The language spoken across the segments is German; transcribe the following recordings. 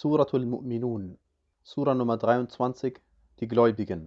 Suratul Mu'minun, Sura Nummer 23, die Gläubigen.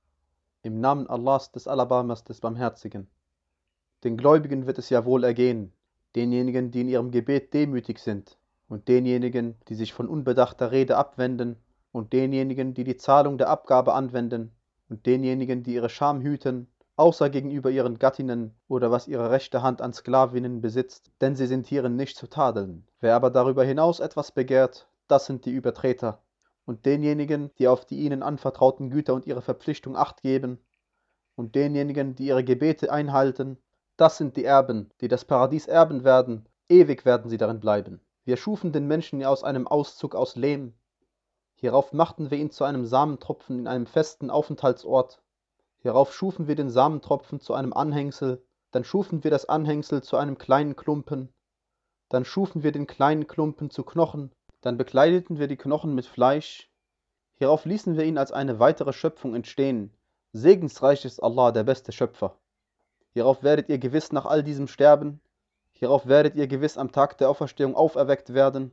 Im Namen Allahs, des Alabamas, des Barmherzigen. Den Gläubigen wird es ja wohl ergehen, denjenigen, die in ihrem Gebet demütig sind, und denjenigen, die sich von unbedachter Rede abwenden, und denjenigen, die die Zahlung der Abgabe anwenden, und denjenigen, die ihre Scham hüten, außer gegenüber ihren Gattinnen oder was ihre rechte Hand an Sklavinnen besitzt, denn sie sind hierin nicht zu tadeln. Wer aber darüber hinaus etwas begehrt, das sind die Übertreter. Und denjenigen, die auf die ihnen anvertrauten Güter und ihre Verpflichtung Acht geben, und denjenigen, die ihre Gebete einhalten, das sind die Erben, die das Paradies erben werden, ewig werden sie darin bleiben. Wir schufen den Menschen aus einem Auszug aus Lehm. Hierauf machten wir ihn zu einem Samentropfen in einem festen Aufenthaltsort. Hierauf schufen wir den Samentropfen zu einem Anhängsel, dann schufen wir das Anhängsel zu einem kleinen Klumpen, dann schufen wir den kleinen Klumpen zu Knochen, dann bekleideten wir die Knochen mit Fleisch. Hierauf ließen wir ihn als eine weitere Schöpfung entstehen. Segensreich ist Allah, der beste Schöpfer. Hierauf werdet ihr gewiss nach all diesem sterben. Hierauf werdet ihr gewiss am Tag der Auferstehung auferweckt werden.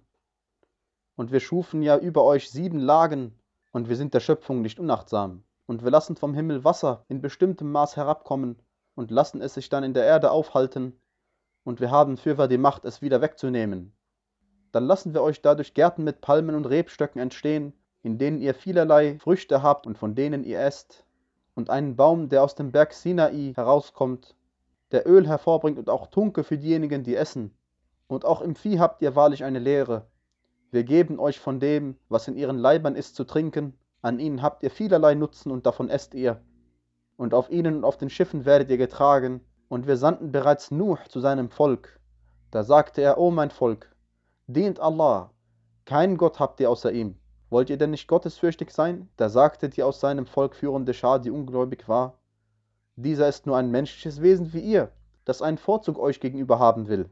Und wir schufen ja über euch 7 Lagen, und wir sind der Schöpfung nicht unachtsam. Und wir lassen vom Himmel Wasser in bestimmtem Maß herabkommen und lassen es sich dann in der Erde aufhalten, und wir haben fürwahr die Macht, es wieder wegzunehmen. Dann lassen wir euch dadurch Gärten mit Palmen und Rebstöcken entstehen, in denen ihr vielerlei Früchte habt und von denen ihr esst, und einen Baum, der aus dem Berg Sinai herauskommt, der Öl hervorbringt und auch Tunke für diejenigen, die essen. Und auch im Vieh habt ihr wahrlich eine Lehre. Wir geben euch von dem, was in ihren Leibern ist, zu trinken, an ihnen habt ihr vielerlei Nutzen und davon esst ihr. Und auf ihnen und auf den Schiffen werdet ihr getragen, und wir sandten bereits Nuh zu seinem Volk. Da sagte er, O mein Volk, dient Allah, keinen Gott habt ihr außer ihm. Wollt ihr denn nicht gottesfürchtig sein? Da sagte die aus seinem Volk führende Schar, die ungläubig war, dieser ist nur ein menschliches Wesen wie ihr, das einen Vorzug euch gegenüber haben will.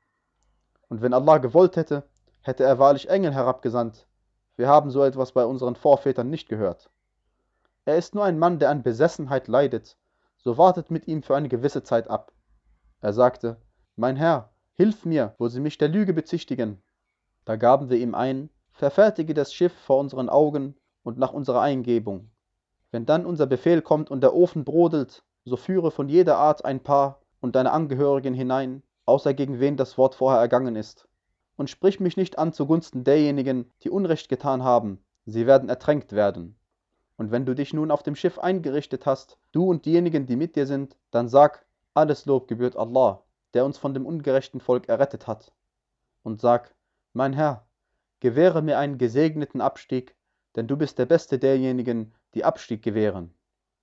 Und wenn Allah gewollt hätte, hätte er wahrlich Engel herabgesandt. Wir haben so etwas bei unseren Vorvätern nicht gehört. Er ist nur ein Mann, der an Besessenheit leidet, so wartet mit ihm für eine gewisse Zeit ab. Er sagte, mein Herr, hilf mir, wo sie mich der Lüge bezichtigen. Da gaben wir ihm ein, verfertige das Schiff vor unseren Augen und nach unserer Eingebung. Wenn dann unser Befehl kommt und der Ofen brodelt, so führe von jeder Art ein Paar und deine Angehörigen hinein, außer gegen wen das Wort vorher ergangen ist. Und sprich mich nicht an zugunsten derjenigen, die Unrecht getan haben, sie werden ertränkt werden. Und wenn du dich nun auf dem Schiff eingerichtet hast, du und diejenigen, die mit dir sind, dann sag, alles Lob gebührt Allah, der uns von dem ungerechten Volk errettet hat. Und sag, mein Herr, gewähre mir einen gesegneten Abstieg, denn du bist der Beste derjenigen, die Abstieg gewähren.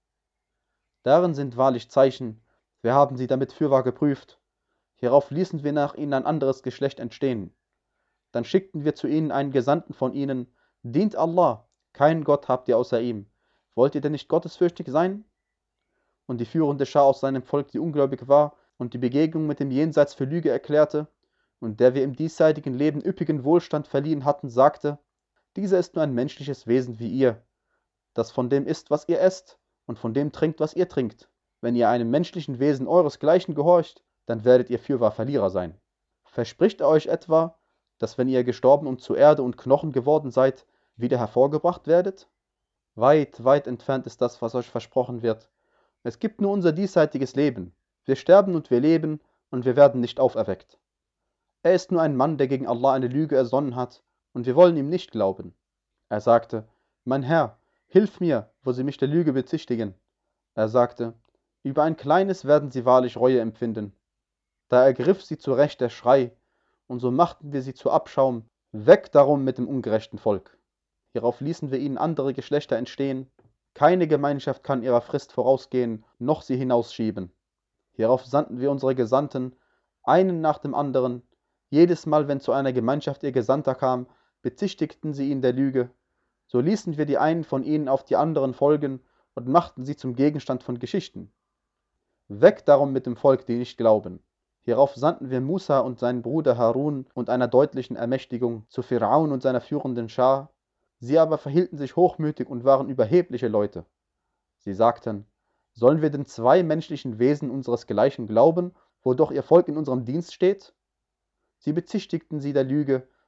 Darin sind wahrlich Zeichen, wir haben sie damit fürwahr geprüft. Hierauf ließen wir nach ihnen ein anderes Geschlecht entstehen. Dann schickten wir zu ihnen einen Gesandten von ihnen, dient Allah, keinen Gott habt ihr außer ihm. Wollt ihr denn nicht gottesfürchtig sein? Und die führende Schar aus seinem Volk, die ungläubig war und die Begegnung mit dem Jenseits für Lüge erklärte, und der wir im diesseitigen Leben üppigen Wohlstand verliehen hatten, sagte, dieser ist nur ein menschliches Wesen wie ihr, das von dem isst, was ihr esst, und von dem trinkt, was ihr trinkt. Wenn ihr einem menschlichen Wesen euresgleichen gehorcht, dann werdet ihr fürwahr Verlierer sein. Verspricht er euch etwa, dass wenn ihr gestorben und zu Erde und Knochen geworden seid, wieder hervorgebracht werdet? Weit, weit entfernt ist das, was euch versprochen wird. Es gibt nur unser diesseitiges Leben. Wir sterben und wir leben, und wir werden nicht auferweckt. Er ist nur ein Mann, der gegen Allah eine Lüge ersonnen hat, und wir wollen ihm nicht glauben. Er sagte, mein Herr, hilf mir, wo sie mich der Lüge bezichtigen. Er sagte, über ein Kleines werden sie wahrlich Reue empfinden. Da ergriff sie zurecht der Schrei, und so machten wir sie zu Abschaum, weg darum mit dem ungerechten Volk. Hierauf ließen wir ihnen andere Geschlechter entstehen. Keine Gemeinschaft kann ihrer Frist vorausgehen, noch sie hinausschieben. Hierauf sandten wir unsere Gesandten, einen nach dem anderen. Jedes Mal, wenn zu einer Gemeinschaft ihr Gesandter kam, bezichtigten sie ihn der Lüge. So ließen wir die einen von ihnen auf die anderen folgen und machten sie zum Gegenstand von Geschichten. Weg darum mit dem Volk, die nicht glauben. Hierauf sandten wir Musa und seinen Bruder Harun und einer deutlichen Ermächtigung zu Pharaon und seiner führenden Schar. Sie aber verhielten sich hochmütig und waren überhebliche Leute. Sie sagten, sollen wir denn 2 menschlichen Wesen unseresgleichen glauben, wo doch ihr Volk in unserem Dienst steht? Sie bezichtigten sie der Lüge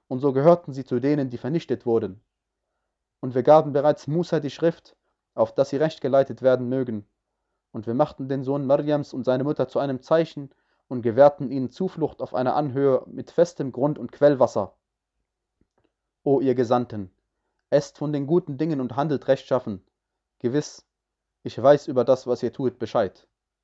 und so gehörten sie zu denen, die vernichtet wurden. Und wir gaben bereits Musa die Schrift, auf dass sie recht geleitet werden mögen. Und wir machten den Sohn Mariams und seine Mutter zu einem Zeichen und gewährten ihnen Zuflucht auf einer Anhöhe mit festem Grund und Quellwasser. O ihr Gesandten, esst von den guten Dingen und handelt rechtschaffen. Gewiss, ich weiß über das, was ihr tut, Bescheid.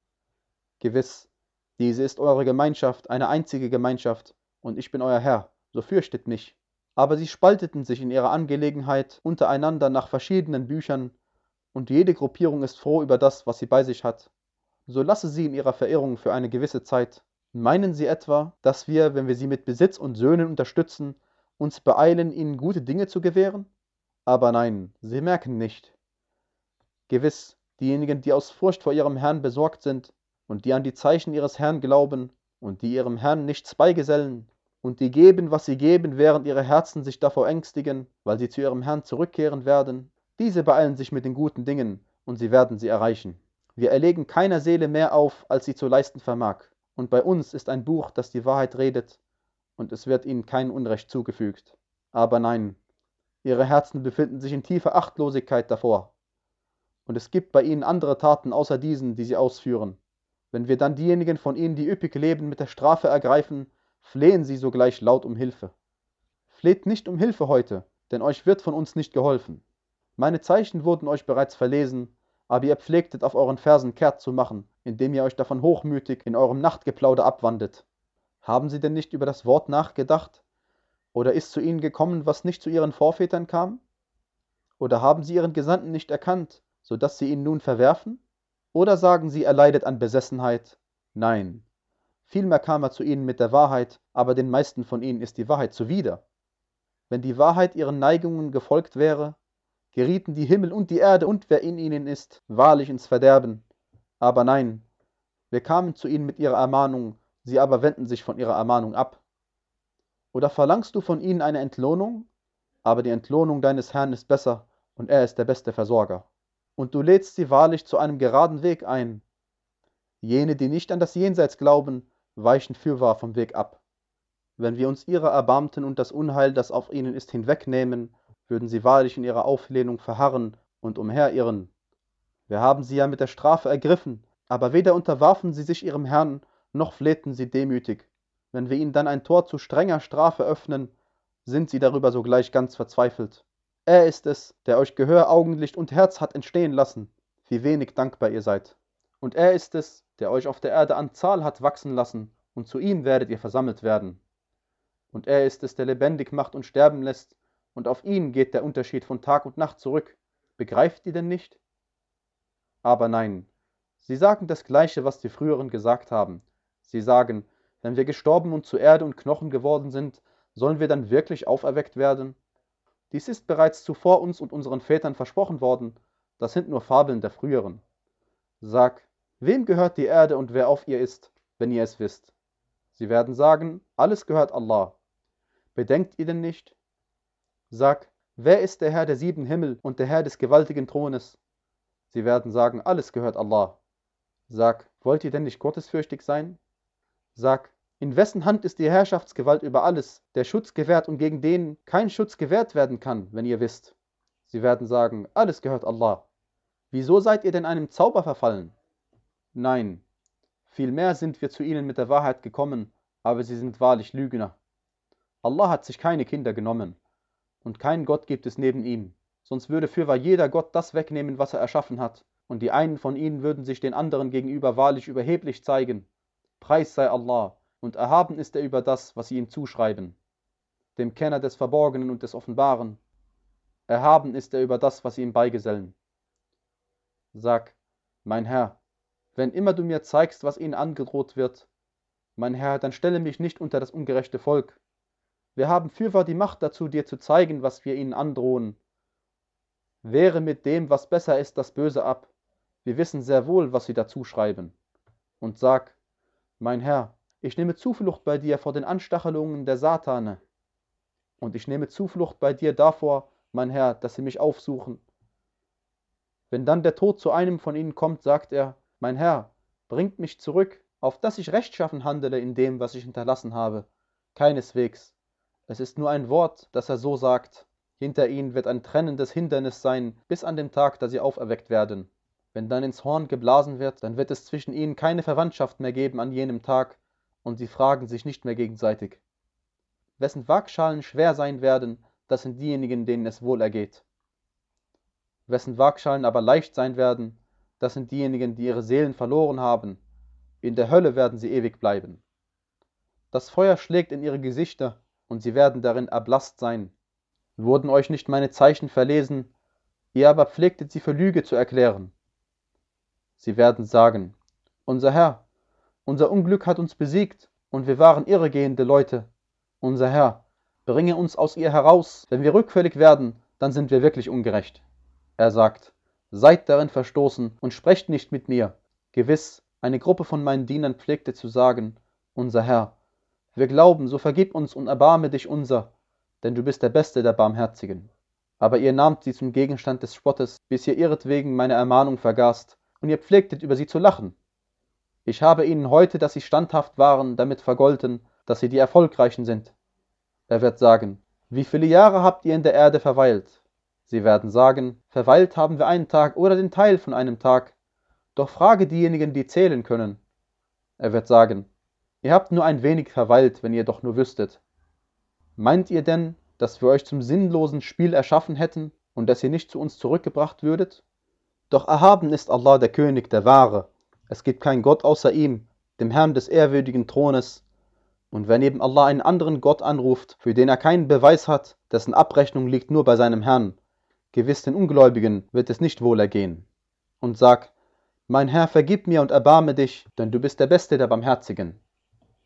Gewiss, diese ist eure Gemeinschaft, eine einzige Gemeinschaft, und ich bin euer Herr, so fürchtet mich. Aber sie spalteten sich in ihrer Angelegenheit untereinander nach verschiedenen Büchern, und jede Gruppierung ist froh über das, was sie bei sich hat. So lasse sie in ihrer Verirrung für eine gewisse Zeit. Meinen sie etwa, dass wir, wenn wir sie mit Besitz und Söhnen unterstützen, uns beeilen, ihnen gute Dinge zu gewähren? Aber nein, sie merken nicht. Gewiss, diejenigen, die aus Furcht vor ihrem Herrn besorgt sind und die an die Zeichen ihres Herrn glauben und die ihrem Herrn nichts beigesellen und die geben, was sie geben, während ihre Herzen sich davor ängstigen, weil sie zu ihrem Herrn zurückkehren werden, diese beeilen sich mit den guten Dingen und sie werden sie erreichen. Wir erlegen keiner Seele mehr auf, als sie zu leisten vermag. Und bei uns ist ein Buch, das die Wahrheit redet, und es wird ihnen kein Unrecht zugefügt. Aber nein, ihre Herzen befinden sich in tiefer Achtlosigkeit davor. Und es gibt bei ihnen andere Taten außer diesen, die sie ausführen. Wenn wir dann diejenigen von ihnen, die üppig leben, mit der Strafe ergreifen, flehen sie sogleich laut um Hilfe. Fleht nicht um Hilfe heute, denn euch wird von uns nicht geholfen. Meine Zeichen wurden euch bereits verlesen, aber ihr pflegtet auf euren Fersen kehrt zu machen, indem ihr euch davon hochmütig in eurem Nachtgeplauder abwandet. Haben sie denn nicht über das Wort nachgedacht? Oder ist zu ihnen gekommen, was nicht zu ihren Vorvätern kam? Oder haben sie ihren Gesandten nicht erkannt, so dass sie ihn nun verwerfen? Oder sagen sie, er leidet an Besessenheit? Nein, vielmehr kam er zu ihnen mit der Wahrheit, aber den meisten von ihnen ist die Wahrheit zuwider. Wenn die Wahrheit ihren Neigungen gefolgt wäre, gerieten die Himmel und die Erde und wer in ihnen ist, wahrlich ins Verderben. Aber nein, wir kamen zu ihnen mit ihrer Ermahnung, sie aber wenden sich von ihrer Ermahnung ab. Oder verlangst du von ihnen eine Entlohnung? Aber die Entlohnung deines Herrn ist besser, und er ist der beste Versorger. Und du lädst sie wahrlich zu einem geraden Weg ein. Jene, die nicht an das Jenseits glauben, weichen fürwahr vom Weg ab. Wenn wir uns ihrer erbarmten und das Unheil, das auf ihnen ist, hinwegnehmen, würden sie wahrlich in ihrer Auflehnung verharren und umherirren. Wir haben sie ja mit der Strafe ergriffen, aber weder unterwarfen sie sich ihrem Herrn, noch flehten sie demütig. Wenn wir ihnen dann ein Tor zu strenger Strafe öffnen, sind sie darüber sogleich ganz verzweifelt. Er ist es, der euch Gehör, Augenlicht und Herz hat entstehen lassen, wie wenig dankbar ihr seid. Und er ist es, der euch auf der Erde an Zahl hat wachsen lassen, und zu ihm werdet ihr versammelt werden. Und er ist es, der lebendig macht und sterben lässt, und auf ihn geht der Unterschied von Tag und Nacht zurück. Begreift ihr denn nicht? Aber nein, sie sagen das Gleiche, was die früheren gesagt haben. Sie sagen, wenn wir gestorben und zu Erde und Knochen geworden sind, sollen wir dann wirklich auferweckt werden? Dies ist bereits zuvor uns und unseren Vätern versprochen worden, das sind nur Fabeln der früheren. Sag, wem gehört die Erde und wer auf ihr ist, wenn ihr es wisst? Sie werden sagen, alles gehört Allah. Bedenkt ihr denn nicht? Sag, wer ist der Herr der 7 Himmel und der Herr des gewaltigen Thrones? Sie werden sagen, alles gehört Allah. Sag, wollt ihr denn nicht gottesfürchtig sein? Sag, in wessen Hand ist die Herrschaftsgewalt über alles, der Schutz gewährt und gegen den kein Schutz gewährt werden kann, wenn ihr wisst? Sie werden sagen, alles gehört Allah. Wieso seid ihr denn einem Zauber verfallen? Nein, vielmehr sind wir zu ihnen mit der Wahrheit gekommen, aber sie sind wahrlich Lügner. Allah hat sich keine Kinder genommen, und keinen Gott gibt es neben ihm, sonst würde fürwahr jeder Gott das wegnehmen, was er erschaffen hat, und die einen von ihnen würden sich den anderen gegenüber wahrlich überheblich zeigen. Preis sei Allah, und erhaben ist er über das, was sie ihm zuschreiben, dem Kenner des Verborgenen und des Offenbaren. Erhaben ist er über das, was sie ihm beigesellen. Sag, mein Herr, wenn immer du mir zeigst, was ihnen angedroht wird, mein Herr, dann stelle mich nicht unter das ungerechte Volk. Wir haben fürwahr die Macht dazu, dir zu zeigen, was wir ihnen androhen. Wehre mit dem, was besser ist, das Böse ab. Wir wissen sehr wohl, was sie dazu schreiben. Und sag, mein Herr, ich nehme Zuflucht bei dir vor den Anstachelungen der Satane. Und ich nehme Zuflucht bei dir davor, mein Herr, dass sie mich aufsuchen. Wenn dann der Tod zu einem von ihnen kommt, sagt er, mein Herr, bringt mich zurück, auf dass ich rechtschaffen handele in dem, was ich hinterlassen habe. Keineswegs. Es ist nur ein Wort, das er so sagt. Hinter ihnen wird ein trennendes Hindernis sein, bis an dem Tag, da sie auferweckt werden. Wenn dann ins Horn geblasen wird, dann wird es zwischen ihnen keine Verwandtschaft mehr geben an jenem Tag, und sie fragen sich nicht mehr gegenseitig. Wessen Waagschalen schwer sein werden, das sind diejenigen, denen es wohl ergeht. Wessen Waagschalen aber leicht sein werden, das sind diejenigen, die ihre Seelen verloren haben. In der Hölle werden sie ewig bleiben. Das Feuer schlägt in ihre Gesichter, und sie werden darin erblasst sein. Wurden euch nicht meine Zeichen verlesen, ihr aber pflegtet sie für Lüge zu erklären. Sie werden sagen, unser Herr, unser Unglück hat uns besiegt, und wir waren irregehende Leute. Unser Herr, bringe uns aus ihr heraus, wenn wir rückfällig werden, dann sind wir wirklich ungerecht. Er sagt, seid darin verstoßen und sprecht nicht mit mir. Gewiss, eine Gruppe von meinen Dienern pflegte zu sagen, unser Herr, wir glauben, so vergib uns und erbarme dich unser, denn du bist der Beste der Barmherzigen. Aber ihr nahmt sie zum Gegenstand des Spottes, bis ihr ihretwegen meine Ermahnung vergaßt, und ihr pflegtet über sie zu lachen. Ich habe ihnen heute, dass sie standhaft waren, damit vergolten, dass sie die Erfolgreichen sind. Er wird sagen, wie viele Jahre habt ihr in der Erde verweilt? Sie werden sagen, verweilt haben wir einen Tag oder den Teil von einem Tag. Doch frage diejenigen, die zählen können. Er wird sagen, ihr habt nur ein wenig verweilt, wenn ihr doch nur wüsstet. Meint ihr denn, dass wir euch zum sinnlosen Spiel erschaffen hätten und dass ihr nicht zu uns zurückgebracht würdet? Doch erhaben ist Allah der König, der Wahre. Es gibt keinen Gott außer ihm, dem Herrn des ehrwürdigen Thrones. Und wer neben Allah einen anderen Gott anruft, für den er keinen Beweis hat, dessen Abrechnung liegt nur bei seinem Herrn, gewiss den Ungläubigen wird es nicht wohl ergehen. Und sag, mein Herr, vergib mir und erbarme dich, denn du bist der Beste der Barmherzigen.